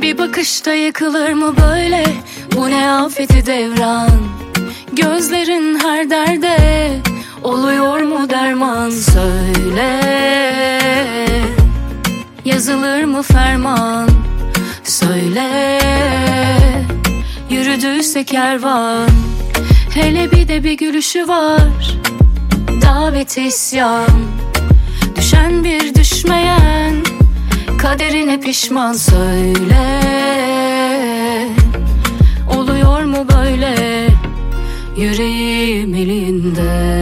Bir bakışta yıkılır mı böyle? Bu ne afeti devran? Gözlerin her derde oluyor mu derman? Söyle, yazılır mı ferman? Söyle, yürüdüyse kervan. Hele bir gülüşü var, davet isyan. Düşen bir düşmeyen, kaderine pişman. Söyle, oluyor mu böyle yüreğim elinde?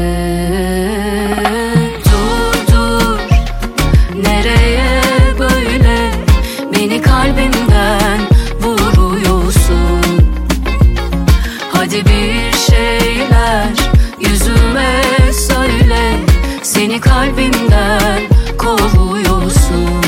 Dur, nereye böyle beni kalbimden vuruyorsun? Hadi bir şeyler yüzüme söyle, seni kalbimden kovuyorsun.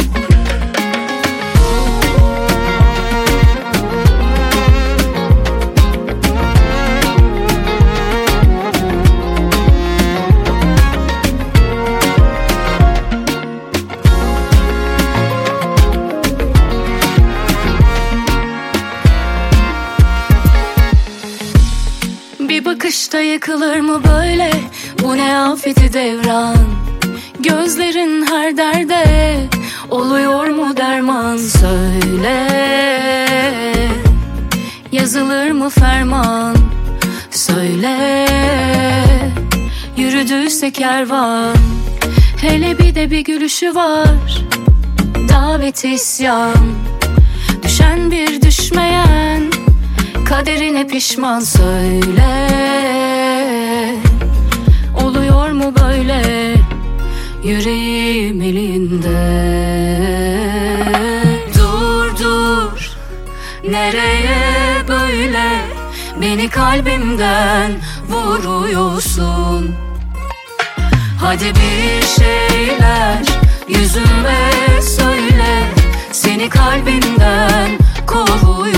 Bir bakışta yıkılır mı böyle? Bu ne afeti devran? Gözlerin her derde oluyor mu derman? Söyle, yazılır mı ferman? Söyle, yürüdüyse kervan. Hele bir gülüşü var, davet isyan. Düşen bir düşmeyen, kaderine pişman. Söyle, oluyor mu böyle yüreğim elinde? Dur, nereye böyle beni kalbimden vuruyorsun? Hadi bir şeyler yüzüme söyle, seni kalbimden kovuyorsun.